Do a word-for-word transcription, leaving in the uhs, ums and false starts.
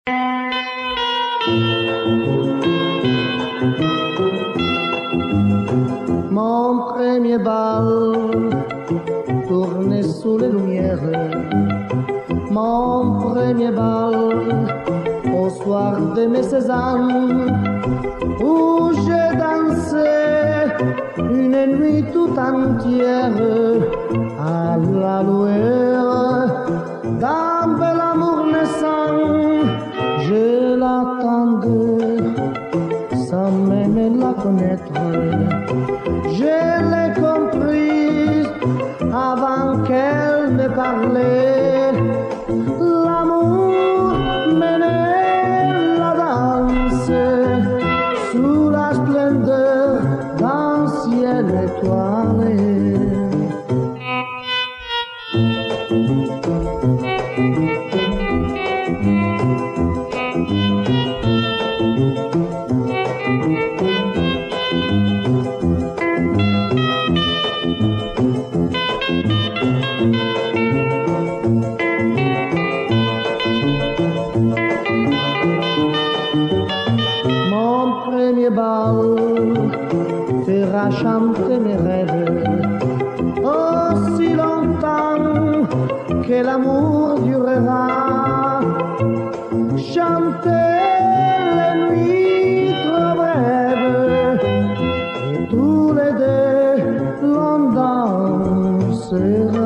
Mon premier bal tourné sous les lumières, mon premier bal au soir de mes seize ans, où j'ai dansé une nuit tout entière à la lueur d'un bel amour naissant. Je l'attendais sans même la connaître. Je l'ai comprise avant qu'elle me parlait. L'amour menait la danse sous la splendeur d'un ciel étoilé. Mon premier bal fera chanter mes rêves aussi longtemps que l'amour durera. Chanter les nuits trop brèves et tous les deux l'on dansera.